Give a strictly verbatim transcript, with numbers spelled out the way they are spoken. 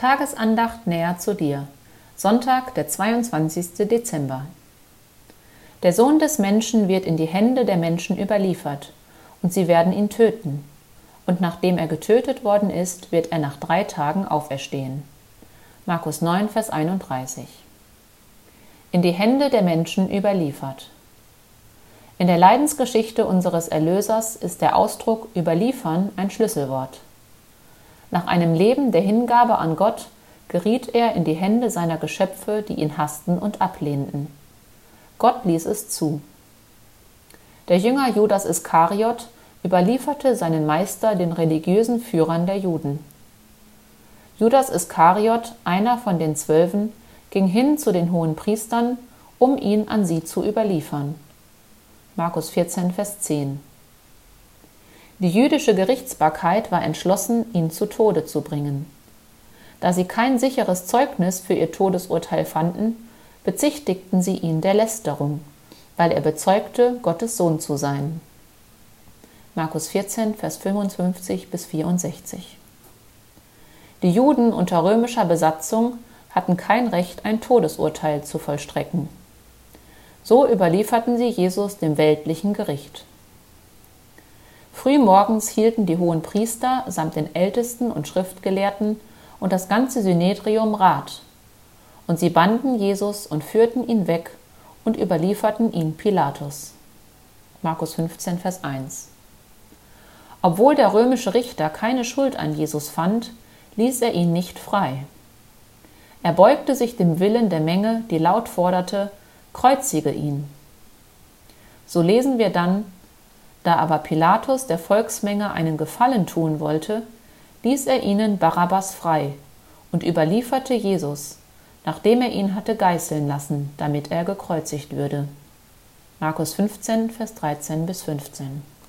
Tagesandacht näher zu dir. Sonntag, der zweiundzwanzigste Dezember. Der Sohn des Menschen wird in die Hände der Menschen überliefert, und sie werden ihn töten. Und nachdem er getötet worden ist, wird er nach drei Tagen auferstehen. Markus neun, Vers einunddreißig. In die Hände der Menschen überliefert. In der Leidensgeschichte unseres Erlösers ist der Ausdruck überliefern ein Schlüsselwort. Nach einem Leben der Hingabe an Gott geriet er in die Hände seiner Geschöpfe, die ihn hassten und ablehnten. Gott ließ es zu. Der Jünger Judas Iskariot überlieferte seinen Meister den religiösen Führern der Juden. Judas Iskariot, einer von den Zwölfen, ging hin zu den Hohenpriestern, um ihn an sie zu überliefern. Markus vierzehn, Vers zehn. Die jüdische Gerichtsbarkeit war entschlossen, ihn zu Tode zu bringen. Da sie kein sicheres Zeugnis für ihr Todesurteil fanden, bezichtigten sie ihn der Lästerung, weil er bezeugte, Gottes Sohn zu sein. Markus vierzehn, Vers fünfundfünfzig bis vierundsechzig. Die Juden unter römischer Besatzung hatten kein Recht, ein Todesurteil zu vollstrecken. So überlieferten sie Jesus dem weltlichen Gericht. Frühmorgens hielten die Hohenpriester samt den Ältesten und Schriftgelehrten und das ganze Synedrium Rat, und sie banden Jesus und führten ihn weg und überlieferten ihn Pilatus. Markus fünfzehn, Vers eins. Obwohl der römische Richter keine Schuld an Jesus fand, ließ er ihn nicht frei. Er beugte sich dem Willen der Menge, die laut forderte, kreuzige ihn. So lesen wir dann: Da aber Pilatus der Volksmenge einen Gefallen tun wollte, ließ er ihnen Barabbas frei und überlieferte Jesus, nachdem er ihn hatte geißeln lassen, damit er gekreuzigt würde. Markus fünfzehn, Vers dreizehn bis fünfzehn.